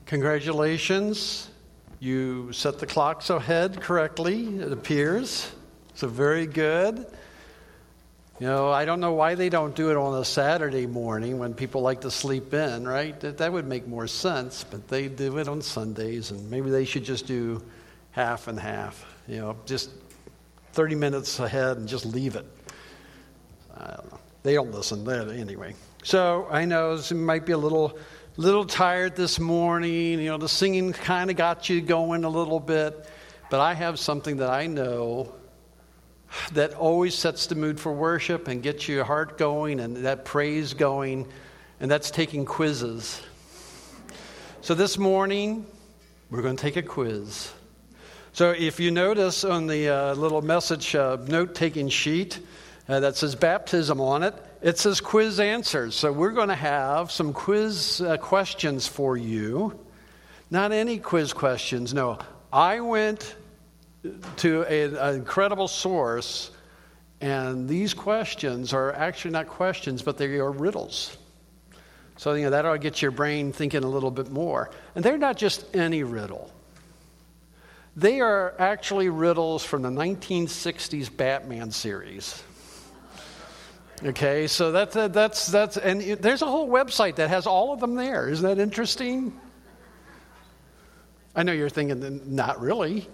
Congratulations. You set the clocks ahead correctly, it appears. So very good. You know, I don't know why they don't do it on a Saturday morning when people like to sleep in, right? That would make more sense, but they do it on Sundays, and maybe they should just do half and half, you know, just 30 minutes ahead and just leave it. I don't know. They don't listen then anyway. So I know it might be a little tired this morning. You know, the singing kind of got you going a little bit. But I have something that I know that always sets the mood for worship and gets your heart going and that praise going, and that's taking quizzes. So this morning, we're going to take a quiz. So if you notice on the little message note-taking sheet that says baptism on it, it says quiz answers. So we're going to have some quiz questions for you. Not any quiz questions, no. I went to an incredible source, and these questions are actually not questions, but they are riddles. So, you know, that ought to get your brain thinking a little bit more. And they're not just any riddle. They are actually riddles from the 1960s Batman series. Okay, so that's and there's a whole website that has all of them there. Isn't that interesting? I know you're thinking, not really.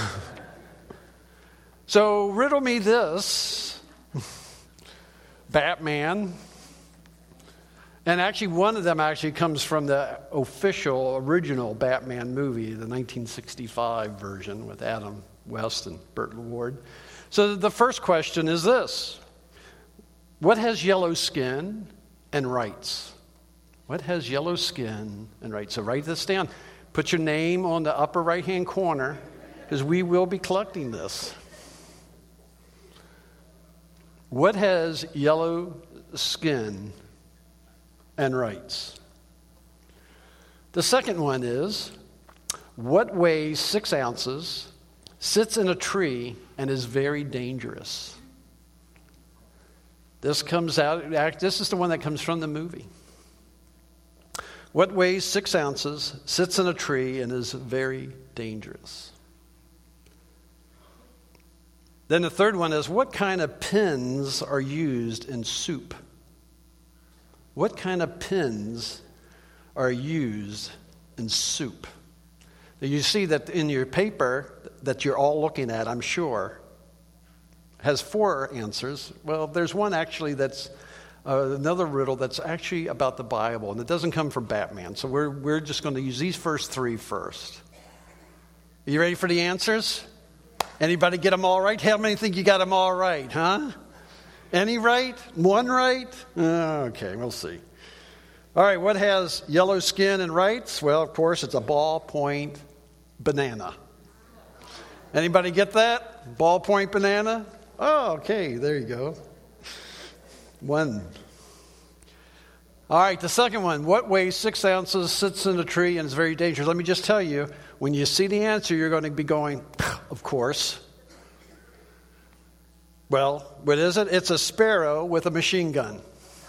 So riddle me this. Batman. And actually one of them actually comes from the official original Batman movie, the 1965 version with Adam West and Burt Ward. So the first question is this. What has yellow skin and rights? What has yellow skin and rights? So write this down. Put your name on the upper right-hand corner because we will be collecting this. What has yellow skin and rights? The second one is, what weighs 6 ounces, sits in a tree, and is very dangerous? This is the one that comes from the movie. What weighs 6 ounces, sits in a tree, and is very dangerous? Then the third one is, what kind of pins are used in soup? What kind of pins are used in soup? Now you see that in your paper that you're all looking at, I'm sure, has 4 answers. Well, there's one actually that's another riddle that's actually about the Bible, and it doesn't come from Batman. So we're just going to use these first 3 first. Are you ready for the answers? Anybody get them all right? How many think you got them all right, huh? Any right? One right? Okay, we'll see. All right, what has yellow skin and rights? Well, of course, it's a ballpoint banana. Anybody get that? Ballpoint banana? Oh, okay, there you go. 1. All right, the second one. What weighs 6 ounces, sits in a tree, and is very dangerous? Let me just tell you, when you see the answer, you're going to be going, of course. Well, what is it? It's a sparrow with a machine gun.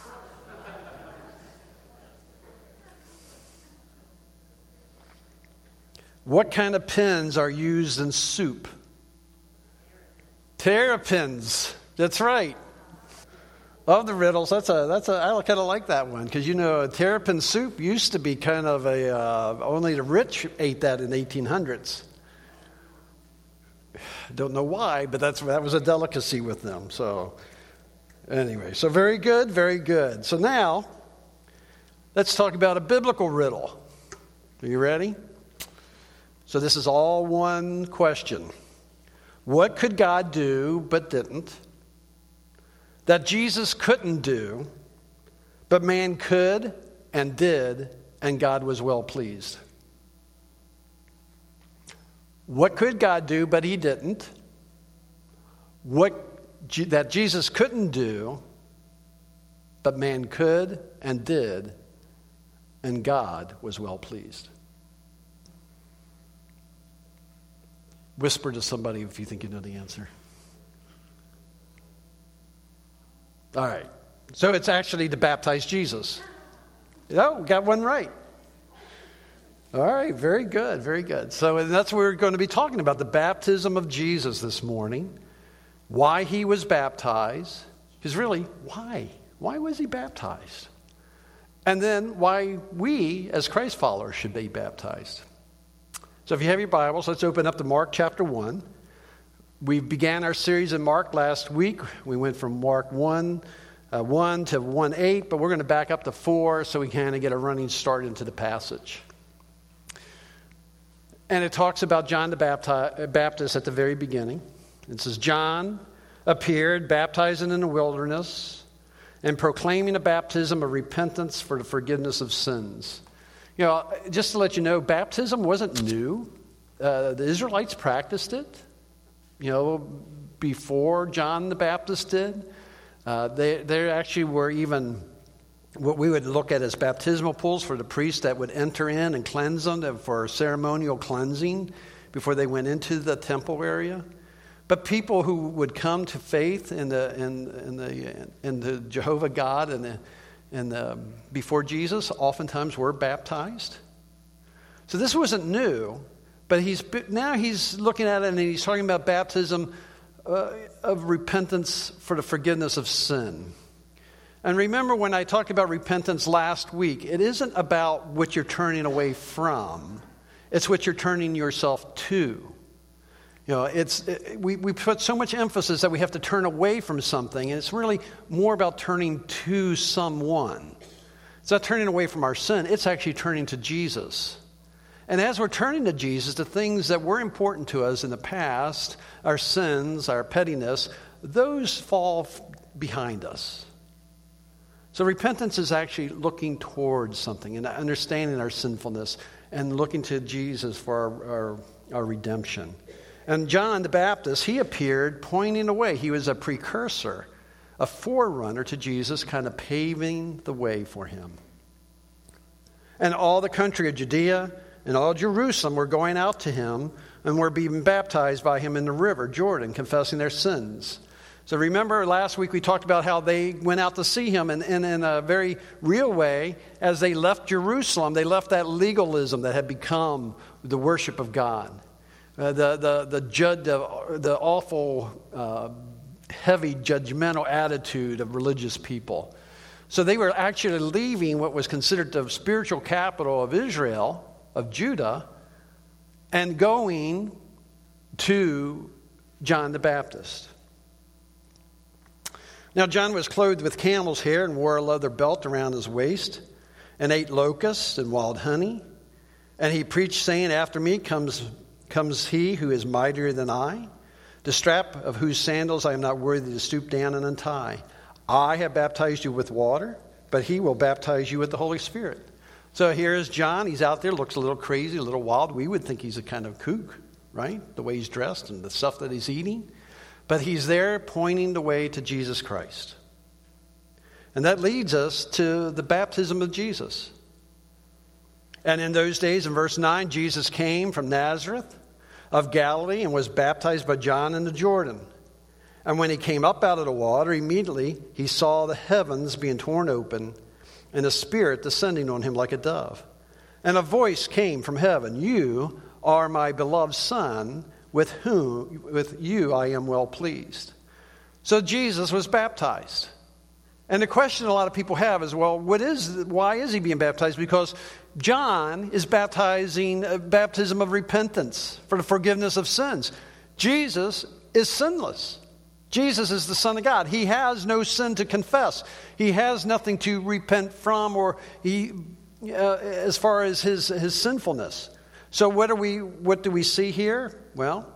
What kind of pins are used in soup? Terrapins. That's right. Of the riddles, I kind of like that one because you know terrapin soup used to be kind of only the rich ate that in the 1800s. Don't know why, but that was a delicacy with them. So anyway, so very good, very good. So now let's talk about a biblical riddle. Are you ready? So this is all one question. What could God do but didn't? That Jesus couldn't do, but man could and did, and God was well pleased. What could God do but he didn't? That Jesus couldn't do, but man could and did, and God was well pleased. Whisper to somebody if you think you know the answer. All right. So it's actually to baptize Jesus. Oh, got one right. All right, very good, very good. So that's what we're going to be talking about, the baptism of Jesus this morning, why he was baptized, because really, why? Why was he baptized? And then why we, as Christ followers, should be baptized. So if you have your Bibles, let's open up to Mark chapter 1. We began our series in Mark last week. We went from Mark 1 to 1:8, but we're going to back up to 4 so we kind of get a running start into the passage. And it talks about John the Baptist at the very beginning. It says, John appeared, baptizing in the wilderness, and proclaiming a baptism of repentance for the forgiveness of sins. You know, just to let you know, baptism wasn't new. The Israelites practiced it, you know, before John the Baptist did. There actually were even what we would look at as baptismal pools for the priests that would enter in and cleanse them for ceremonial cleansing before they went into the temple area. But people who would come to faith in the Jehovah God and before Jesus oftentimes were baptized. So this wasn't new, but now he's looking at it and he's talking about baptism of repentance for the forgiveness of sin. And remember when I talked about repentance last week, it isn't about what you're turning away from. It's what you're turning yourself to. You know, we put so much emphasis that we have to turn away from something, and it's really more about turning to someone. It's not turning away from our sin. It's actually turning to Jesus. And as we're turning to Jesus, the things that were important to us in the past, our sins, our pettiness, those fall behind us. So repentance is actually looking towards something and understanding our sinfulness and looking to Jesus for our redemption. And John the Baptist, he appeared pointing the way. He was a precursor, a forerunner to Jesus, kind of paving the way for him. And all the country of Judea and all Jerusalem were going out to him and were being baptized by him in the river Jordan, confessing their sins. So remember last week we talked about how they went out to see him, and in a very real way, as they left Jerusalem, they left that legalism that had become the worship of God. The awful, heavy, judgmental attitude of religious people. So they were actually leaving what was considered the spiritual capital of Israel, of Judah, and going to John the Baptist. Now John was clothed with camel's hair and wore a leather belt around his waist and ate locusts and wild honey. And he preached, saying, after me comes he who is mightier than I, the strap of whose sandals I am not worthy to stoop down and untie. I have baptized you with water, but he will baptize you with the Holy Spirit. So here's John. He's out there, looks a little crazy, a little wild. We would think he's a kind of kook, right? The way he's dressed and the stuff that he's eating. But he's there pointing the way to Jesus Christ. And that leads us to the baptism of Jesus. And in those days, in verse 9, Jesus came from Nazareth of Galilee and was baptized by John in the Jordan. And when he came up out of the water, immediately he saw the heavens being torn open and the Spirit descending on him like a dove. And a voice came from heaven, "You are my beloved Son, with you I am well pleased." So Jesus was baptized. And the question a lot of people have is, well, why is he being baptized? Because John is baptizing a baptism of repentance for the forgiveness of sins. Jesus is sinless. Jesus is the Son of God. He has no sin to confess. He has nothing to repent from, or as far as his sinfulness. So what do we see here? Well,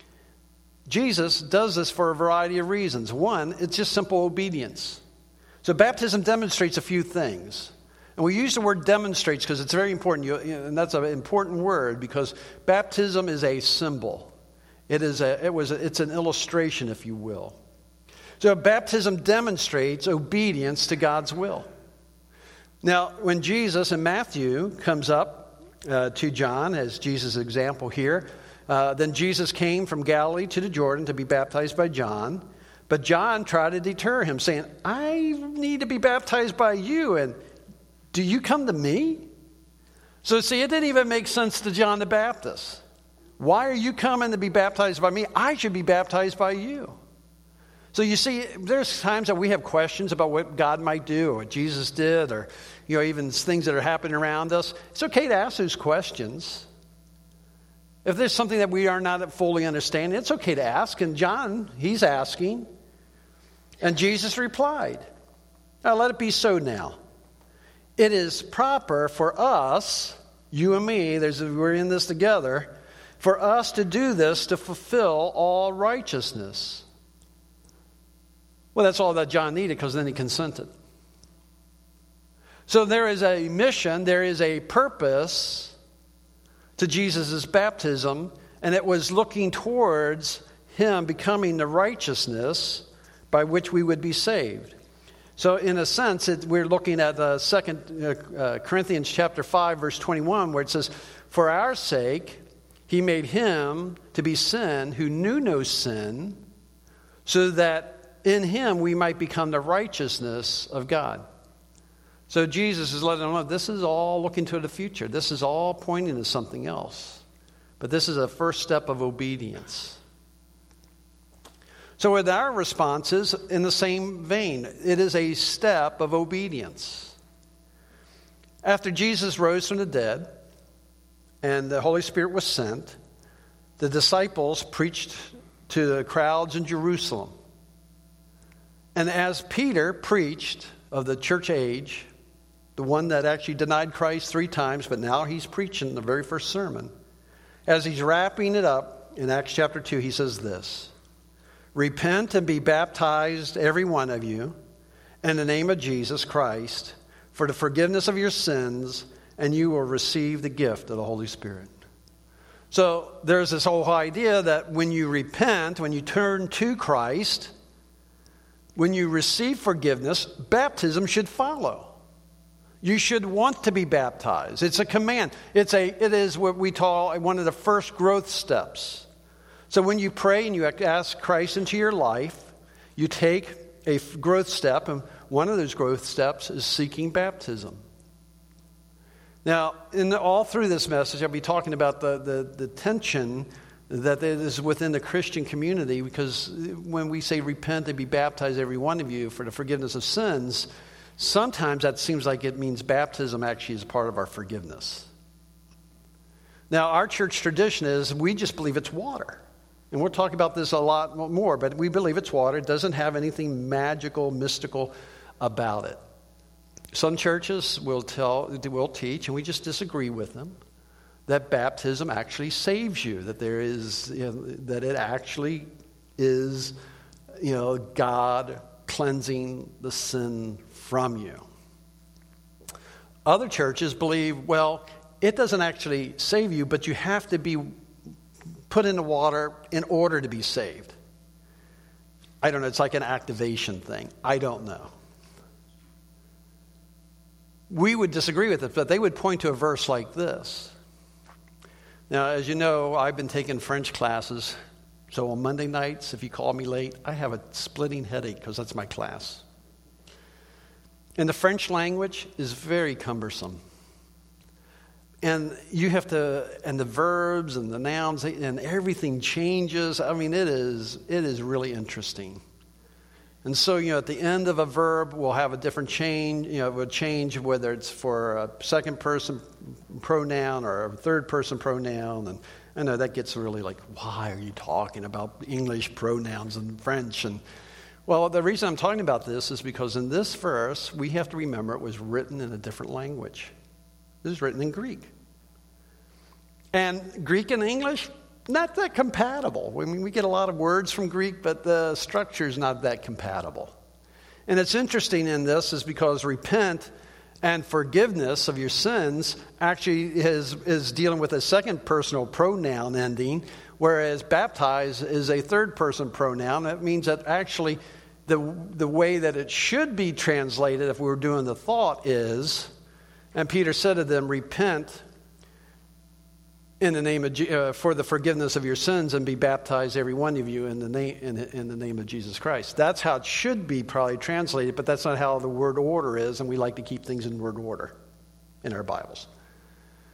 Jesus does this for a variety of reasons. One, it's just simple obedience. So baptism demonstrates a few things. And we use the word demonstrates because it's very important. And that's an important word because baptism is a symbol. It's an illustration, if you will. So baptism demonstrates obedience to God's will. Now, when Jesus in Matthew comes up to John, as Jesus' example here, then Jesus came from Galilee to the Jordan to be baptized by John. But John tried to deter him, saying, "I need to be baptized by you, and do you come to me?" So see, it didn't even make sense to John the Baptist. Why are you coming to be baptized by me? I should be baptized by you. So you see, there's times that we have questions about what God might do or what Jesus did or even things that are happening around us. It's okay to ask those questions. If there's something that we are not fully understanding, it's okay to ask. And John, he's asking. And Jesus replied, now let it be so now. It is proper for us, you and me, we're in this together, for us to do this to fulfill all righteousness. Well, that's all that John needed because then he consented. So there is a mission, there is a purpose to Jesus' baptism, and it was looking towards him becoming the righteousness by which we would be saved. So in a sense, we're looking at 2 Corinthians chapter 5, verse 21, where it says, for our sake, he made him to be sin who knew no sin, so that in him we might become the righteousness of God. So Jesus is letting them know this is all looking to the future. This is all pointing to something else. But this is a first step of obedience. So with our responses, in the same vein, it is a step of obedience. After Jesus rose from the dead and the Holy Spirit was sent, the disciples preached to the crowds in Jerusalem. And as Peter preached of the church age, the one that actually denied Christ 3 times, but now he's preaching the very first sermon. As he's wrapping it up in Acts chapter 2, he says this, repent and be baptized, every one of you, in the name of Jesus Christ, for the forgiveness of your sins, and you will receive the gift of the Holy Spirit. So there's this whole idea that when you repent, when you turn to Christ, when you receive forgiveness, baptism should follow. You should want to be baptized. It's a command. It is what we call one of the first growth steps. So when you pray and you ask Christ into your life, you take a growth step, and one of those growth steps is seeking baptism. Now, all through this message, I'll be talking about the tension that is within the Christian community, because when we say repent and be baptized, every one of you, for the forgiveness of sins, sometimes that seems like it means baptism actually is a part of our forgiveness. Now, our church tradition is we just believe it's water. And we'll talk about this a lot more, but we believe it's water. It doesn't have anything magical, mystical about it. Some churches will teach, and we just disagree with them, that baptism actually saves you, that that it actually is, God cleansing the sin from you. Other churches believe, well, it doesn't actually save you, but you have to be put in the water in order to be saved. I don't know, it's like an activation thing. I don't know. We would disagree with it, but they would point to a verse like this. Now, as you know, I've been taking French classes, so on Monday nights, if you call me late, I have a splitting headache because that's my class. And the French language is very cumbersome. And you have to, and the verbs and the nouns and everything changes. I mean, it is really interesting. And so, at the end of a verb, we'll have a different change, a change whether it's for a second person pronoun or a third person pronoun. And I know that gets really like, why are you talking about English pronouns in French? And well, the reason I'm talking about this is because in this verse, we have to remember it was written in a different language. It was written in Greek. And Greek and English, not that compatible. I mean, we get a lot of words from Greek, but the structure is not that compatible. And it's interesting in this is because repent and forgiveness of your sins actually is dealing with a second personal pronoun ending, whereas baptize is a third person pronoun. That means that actually the way that it should be translated if we were doing the thought is, and Peter said to them, repent in the name of for the forgiveness of your sins and be baptized, every one of you, in the name of Jesus Christ. That's how it should be probably translated, but that's not how the word order is, and we like to keep things in word order in our Bibles.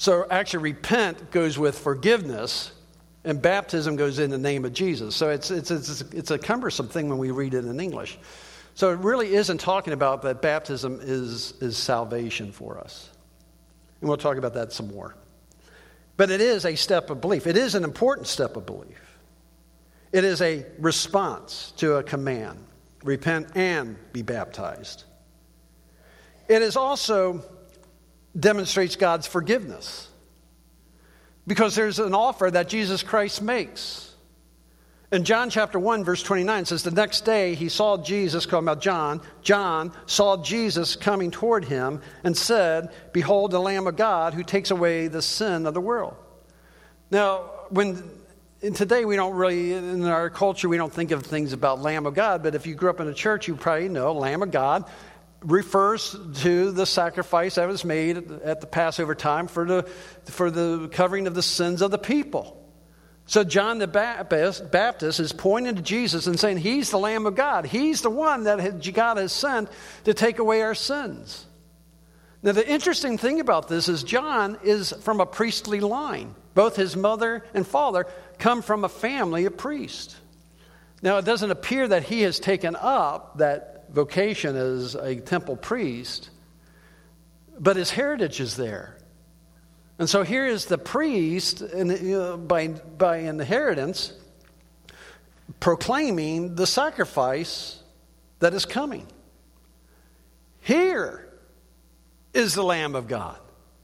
So actually repent goes with forgiveness, and baptism goes in the name of Jesus. So it's a cumbersome thing when we read it in English. So it really isn't talking about that baptism is salvation for us. And we'll talk about that some more. But it is a step of belief. It is an important step of belief. It is a response to a command. Repent and be baptized. It is also demonstrates God's forgiveness. Because there's an offer that Jesus Christ makes. In John chapter 1, verse 29, it says, the next day he saw Jesus, talking about John. John saw Jesus coming toward him and said, behold the Lamb of God who takes away the sin of the world. Now, today we don't really, in our culture, we don't think of things about Lamb of God, but if you grew up in a church, you probably know Lamb of God refers to the sacrifice that was made at the Passover time for the covering of the sins of the people. So John the Baptist is pointing to Jesus and saying he's the Lamb of God. He's the one that God has sent to take away our sins. Now the interesting thing about this is John is from a priestly line. Both his mother and father come from a family of priests. Now it doesn't appear that he has taken up that vocation as a temple priest, but his heritage is there. And so here is the priest, by inheritance, proclaiming the sacrifice that is coming. Here is the Lamb of God.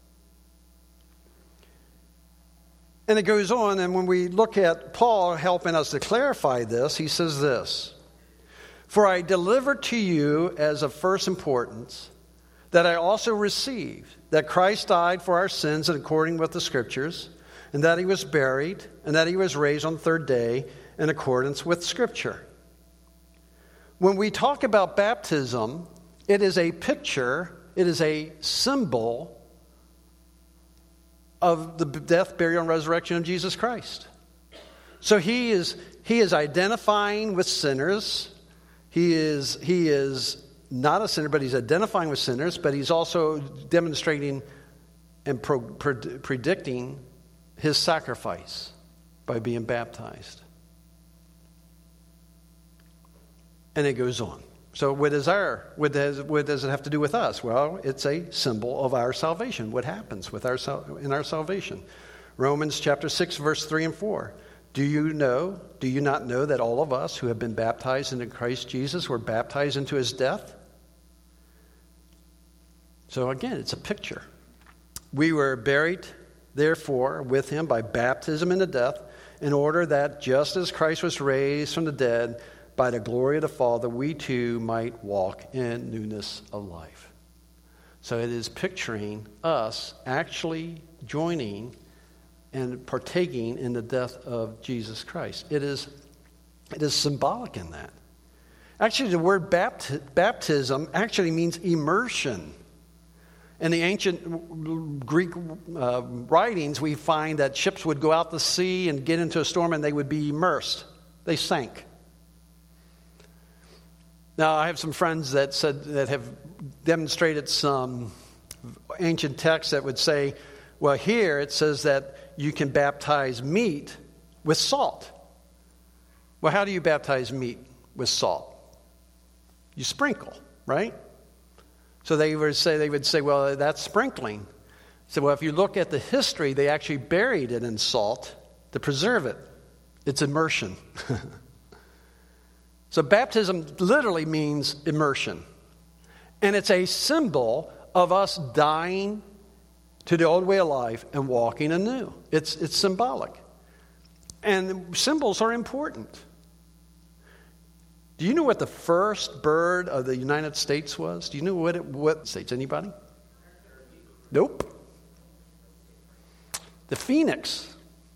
And it goes on, and when we look at Paul helping us to clarify this, he says this, for I delivered to you as of first importance that I also received, that Christ died for our sins according with the Scriptures, and that he was buried, and that he was raised on the third day in accordance with Scripture. When we talk about baptism, it is a picture, it is a symbol of the death, burial, and resurrection of Jesus Christ. So he is identifying with sinners. He is not a sinner, but he's identifying with sinners, but he's also demonstrating and predicting his sacrifice by being baptized. And it goes on. So what does it have to do with us? Well, it's a symbol of our salvation. What happens in our salvation? Romans chapter 6, verse 3 and 4. Do you not know that all of us who have been baptized into Christ Jesus were baptized into his death? So again, it's a picture. We were buried, therefore, with him by baptism into death, in order that just as Christ was raised from the dead by the glory of the Father, we too might walk in newness of life. So it is picturing us actually joining and partaking in the death of Jesus Christ. It is symbolic in that. Actually, the word baptism actually means immersion. In the ancient Greek writings, we find that ships would go out to sea and get into a storm and they would be immersed. They sank. Now, I have some friends that have demonstrated some ancient texts that would say, well, here it says that you can baptize meat with salt. Well, how do you baptize meat with salt? You sprinkle, right? So they would say, well, that's sprinkling. So, well, if you look at the history, they actually buried it in salt to preserve it. It's immersion. So baptism literally means immersion. And it's a symbol of us dying to the old way of life and walking anew. It's symbolic. And symbols are important. Do you know what the first bird of the United States was? Do you know what states? Anybody? Nope. The phoenix.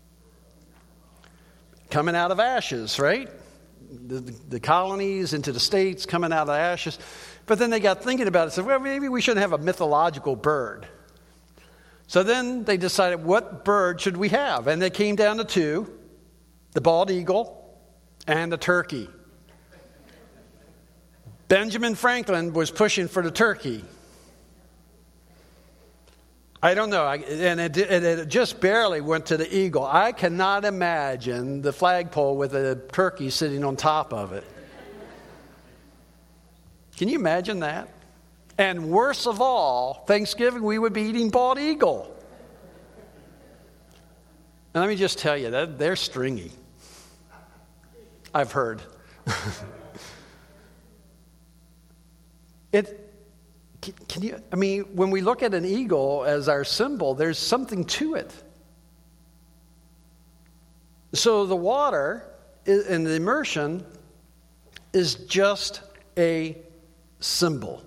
Coming out of ashes, right? The colonies into the states coming out of ashes. But then they got thinking about it and said, well, maybe we shouldn't have a mythological bird. So then they decided, what bird should we have? And they came down to two, the bald eagle and the turkey. Benjamin Franklin was pushing for the turkey. I don't know. It just barely went to the eagle. I cannot imagine the flagpole with a turkey sitting on top of it. Can you imagine that? And worst of all, Thanksgiving, we would be eating bald eagle. And let me just tell you, that they're stringy. I've heard. When we look at an eagle as our symbol, there's something to it. So the water and the immersion is just a symbol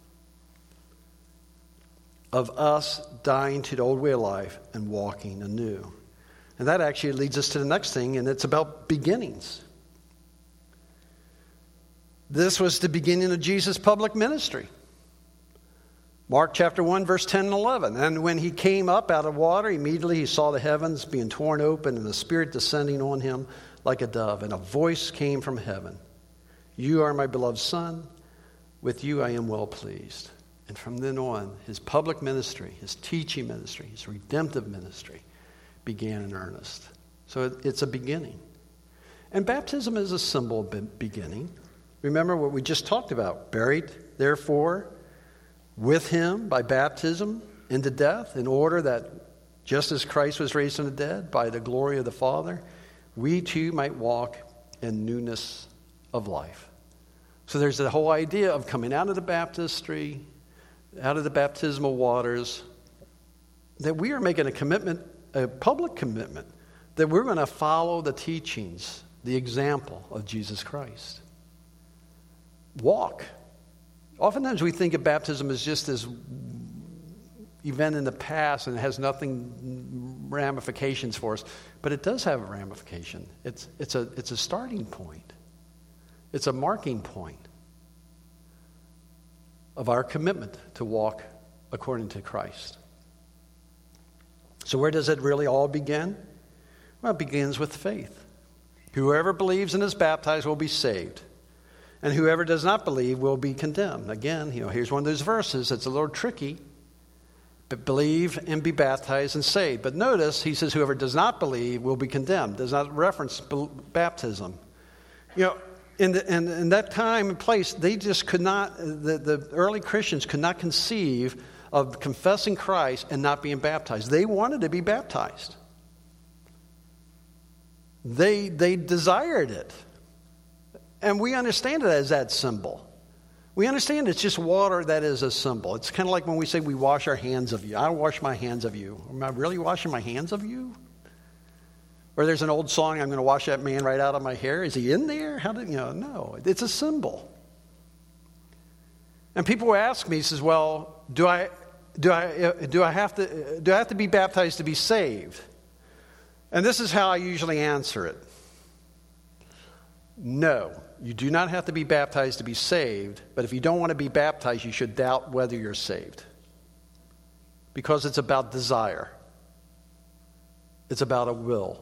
of us dying to the old way of life and walking anew. And that actually leads us to the next thing, and it's about beginnings. This was the beginning of Jesus' public ministry. Mark chapter 1, verse 10 and 11. And when he came up out of water, immediately he saw the heavens being torn open and the Spirit descending on him like a dove. And a voice came from heaven. You are my beloved Son. With you I am well pleased. And from then on, his public ministry, his teaching ministry, his redemptive ministry began in earnest. So it's a beginning. And baptism is a symbol of beginning. Remember what we just talked about. Buried, therefore, with him by baptism into death, in order that just as Christ was raised from the dead by the glory of the Father, we too might walk in newness of life. So there's the whole idea of coming out of the baptistry, out of the baptismal waters, that we are making a commitment, a public commitment, that we're going to follow the teachings, the example of Jesus Christ. Walk. Oftentimes we think of baptism as just this event in the past and it has nothing ramifications for us, but it does have a ramification. It's a starting point. It's a marking point of our commitment to walk according to Christ. So where does it really all begin? Well, it begins with faith. Whoever believes and is baptized will be saved. And whoever does not believe will be condemned. Again, here's one of those verses that's a little tricky. But believe and be baptized and saved. But notice, he says whoever does not believe will be condemned. Does not reference baptism. In that time and place, they just could not, the early Christians could not conceive of confessing Christ and not being baptized. They wanted to be baptized. They desired it. And we understand it as that symbol. We understand it's just water that is a symbol. It's kind of like when we say we wash our hands of you. I wash my hands of you. Am I really washing my hands of you? Or there's an old song, I'm going to wash that man right out of my hair. Is he in there? No. It's a symbol. And people will ask me, says, well, do I have to be baptized to be saved? And this is how I usually answer it. No, you do not have to be baptized to be saved, but if you don't want to be baptized, you should doubt whether you're saved. Because it's about desire. It's about a will.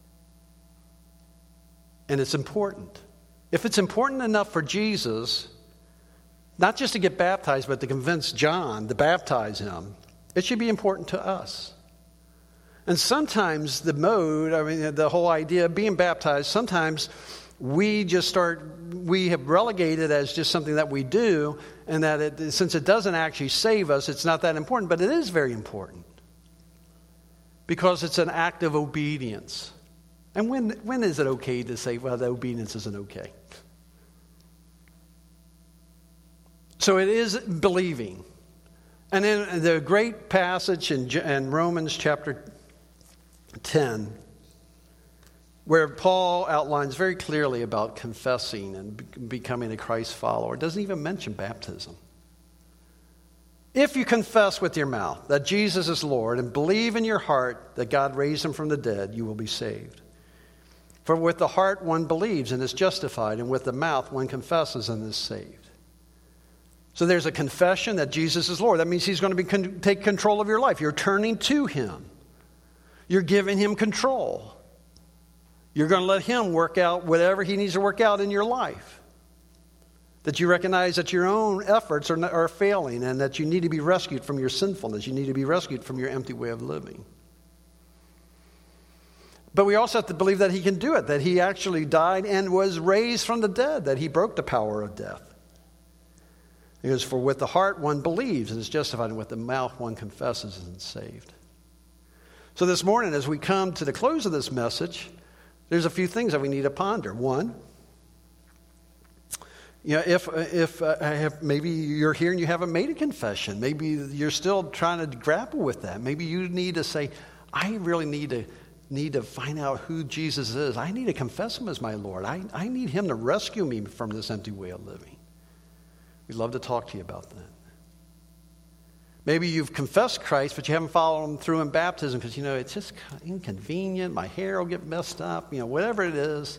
And it's important. If it's important enough for Jesus, not just to get baptized, but to convince John to baptize him, it should be important to us. And sometimes the whole idea of being baptized, sometimes we have relegated as just something that we do, and that since it doesn't actually save us, it's not that important, but it is very important. Because it's an act of obedience. And when is it okay to say, well, the obedience isn't okay? So it is believing. And in the great passage in Romans chapter 10, where Paul outlines very clearly about confessing and becoming a Christ follower, it doesn't even mention baptism. If you confess with your mouth that Jesus is Lord and believe in your heart that God raised him from the dead, you will be saved. For with the heart one believes and is justified, and with the mouth one confesses and is saved. So there's a confession that Jesus is Lord. That means he's going to take control of your life. You're turning to him. You're giving him control. You're going to let him work out whatever he needs to work out in your life. That you recognize that your own efforts are failing and that you need to be rescued from your sinfulness. You need to be rescued from your empty way of living. But we also have to believe that he can do it, that he actually died and was raised from the dead, that he broke the power of death. Because for with the heart one believes and is justified, and with the mouth one confesses and is saved. So this morning, as we come to the close of this message, there's a few things that we need to ponder. One, if maybe you're here and you haven't made a confession, maybe you're still trying to grapple with that. Maybe you need to say, I really need to find out who Jesus is. I need to confess him as my Lord. I need him to rescue me from this empty way of living. We'd love to talk to you about that. Maybe you've confessed Christ, but you haven't followed him through in baptism because, it's just inconvenient. My hair will get messed up. Whatever it is,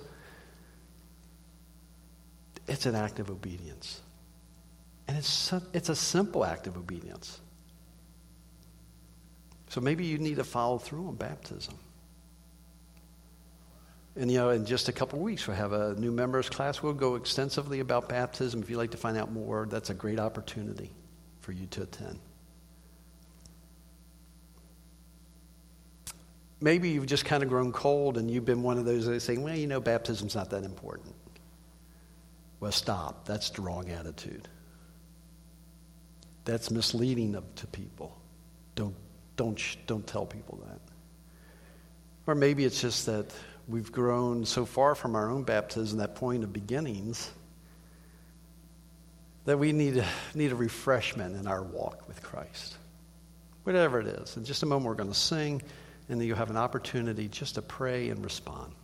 it's an act of obedience. And it's a simple act of obedience. So maybe you need to follow through on baptism. And, in just a couple of weeks, we'll have a new members class. We'll go extensively about baptism. If you'd like to find out more, that's a great opportunity for you to attend. Maybe you've just kind of grown cold and you've been one of those that say, well, baptism's not that important. Well, stop. That's the wrong attitude. That's misleading to people. Don't tell people that. Or maybe it's just that we've grown so far from our own baptism, that point of beginnings, that we need a refreshment in our walk with Christ. Whatever it is. In just a moment, we're going to sing, and then you'll have an opportunity just to pray and respond.